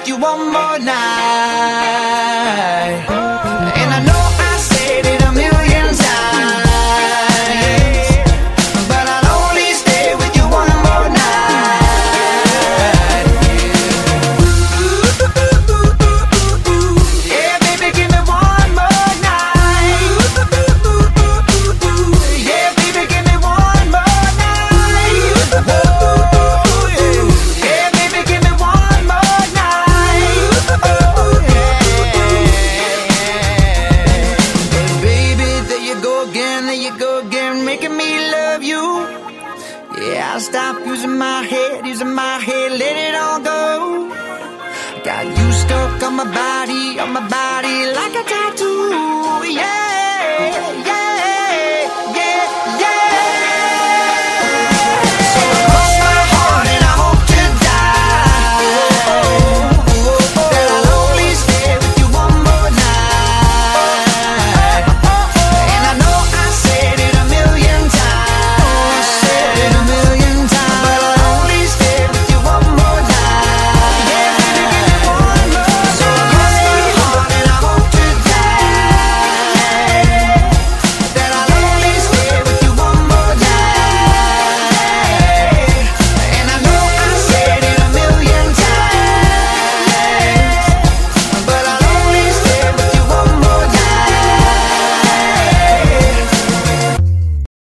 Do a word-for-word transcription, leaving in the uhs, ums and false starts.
with you one more night. And I know I said it a million times, but I'll only stay with you one more night. Yeah, baby, give me one more night. Yeah, baby, give me one more night. Oh, yeah. Yeah, baby, give me one more night. Oh, yeah. Hey, baby, there you go again, there you go again, making me love you. Yeah, I'll stop using my head, using my head, let it all go. Got you stuck on my body, on my body like a tattoo. Yeah, yeah.